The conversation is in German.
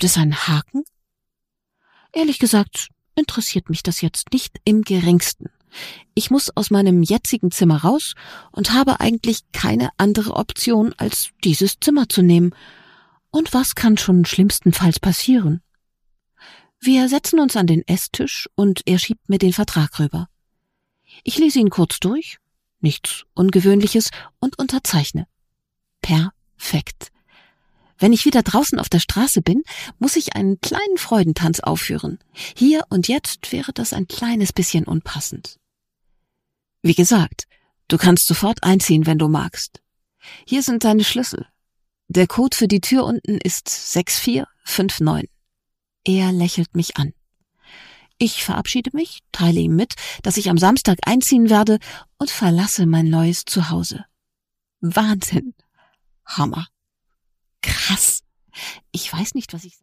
Gibt es einen Haken? Ehrlich gesagt, interessiert mich das jetzt nicht im geringsten. Ich muss aus meinem jetzigen Zimmer raus und habe eigentlich keine andere Option, als dieses Zimmer zu nehmen. Und was kann schon schlimmstenfalls passieren? Wir setzen uns an den Esstisch und er schiebt mir den Vertrag rüber. Ich lese ihn kurz durch, nichts Ungewöhnliches, und unterzeichne. Perfekt. Wenn ich wieder draußen auf der Straße bin, muss ich einen kleinen Freudentanz aufführen. Hier und jetzt wäre das ein kleines bisschen unpassend. Wie gesagt, du kannst sofort einziehen, wenn du magst. Hier sind deine Schlüssel. Der Code für die Tür unten ist 6459. Er lächelt mich an. Ich verabschiede mich, teile ihm mit, dass ich am Samstag einziehen werde und verlasse mein neues Zuhause. Wahnsinn. Hammer. Krass. Ich weiß nicht, was ich